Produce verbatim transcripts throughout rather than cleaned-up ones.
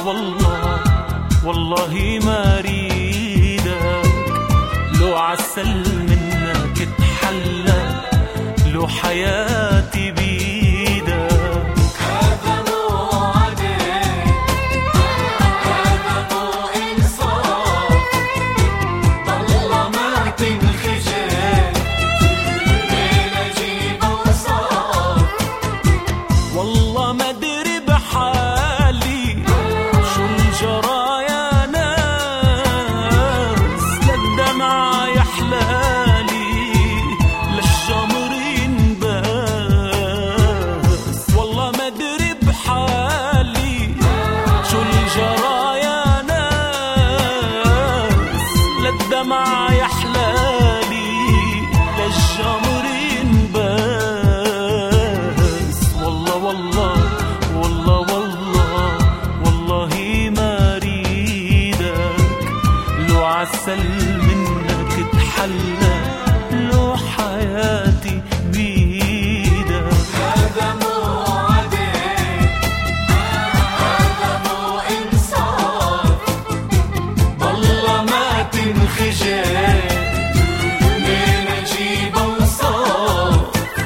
والله والله ما ريدك، لو عسل منك اتحلى، لو حياتي بيدك. هذا مو عدل، هذا مو إنصاف، والله ما تنخجل لين أجيب أوصاف. والله ما أدري بحالي شو الجرى يا ناس، للدمع يحلالي للجمر ينباس. والله ما أدري بحالي شو الجرى يا ناس، للدمع يحلالي للجمر ينباس. والله والله والله والله والله ما ريدك، لو عسل منك اتحلى، لو حياتي بيدك. هذا مو عدل، هذا مو إنصاف، والله ما تنخجل لين أجيب أوصاف.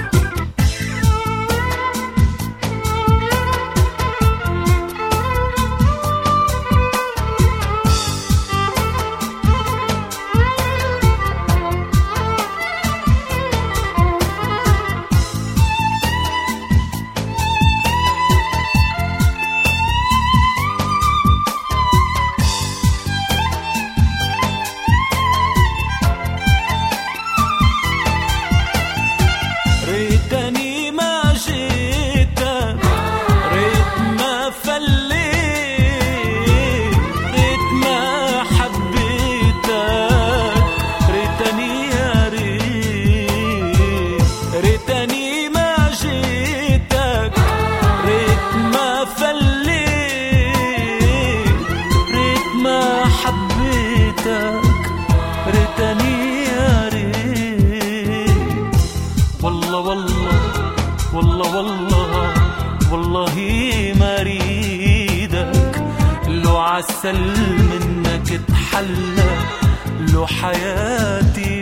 ريتني ما جيتك، ريت ما فليت، ريت ما حبيتك، ريتني يا ريت. ريتني ما جيتك، ريت ما فليت، ريت ما حبيتك، ريتني يا ريت. والله والله والله والله والله ما ريدك، لو عسل منك اتحلى، لو حياتي